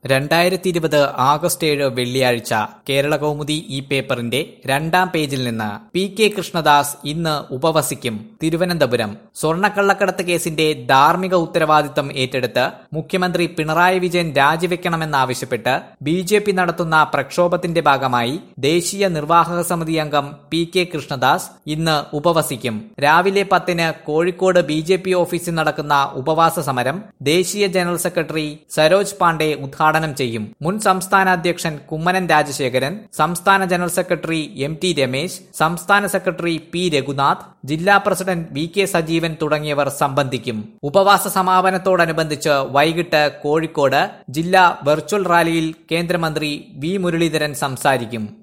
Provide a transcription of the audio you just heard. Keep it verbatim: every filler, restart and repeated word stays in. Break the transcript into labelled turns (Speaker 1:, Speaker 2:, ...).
Speaker 1: രണ്ടായിരത്തി ഇരുപത് ആഗസ്റ്റ് ഏഴ് വെള്ളിയാഴ്ച കേരളകൗമുദി ഈ പേപ്പറിന്റെ രണ്ടാം പേജിൽ നിന്ന് പി കെ കൃഷ്ണദാസ് ഇന്ന് ഉപവസിക്കും. തിരുവനന്തപുരം സ്വർണ്ണക്കള്ളക്കടത്ത് കേസിന്റെ ധാർമ്മിക ഉത്തരവാദിത്തം ഏറ്റെടുത്ത് മുഖ്യമന്ത്രി പിണറായി വിജയൻ രാജിവെക്കണമെന്നാവശ്യപ്പെട്ട് ബി ജെ പി നടത്തുന്ന പ്രക്ഷോഭത്തിന്റെ ഭാഗമായി ദേശീയ നിർവാഹക സമിതി അംഗം പി കെ കൃഷ്ണദാസ് ഇന്ന് ഉപവസിക്കും. രാവിലെ പത്തിന് കോഴിക്കോട് ബി ജെ പി ഓഫീസിൽ നടക്കുന്ന ഉപവാസ സമരം ദേശീയ ജനറൽ സെക്രട്ടറി സരോജ് പാണ്ഡെ ഉദ്ഘാടനം ചെയ്യും. മുൻ സംസ്ഥാന അധ്യക്ഷൻ കുമ്മനം രാജശേഖരൻ, സംസ്ഥാന general secretary M T Ramesh, സംസ്ഥാന സെക്രട്ടറി പി രഘുനാഥ്, ജില്ലാ പ്രസിഡന്റ് വി കെ സജീവൻ തുടങ്ങിയവർ സംബന്ധിക്കും. ഉപവാസ സമാപനത്തോടനുബന്ധിച്ച് വൈകിട്ട് കോഴിക്കോട് ജില്ലാ വെർച്വൽ റാലിയിൽ കേന്ദ്രമന്ത്രി വി മുരളീധരൻ സംസാരിക്കും.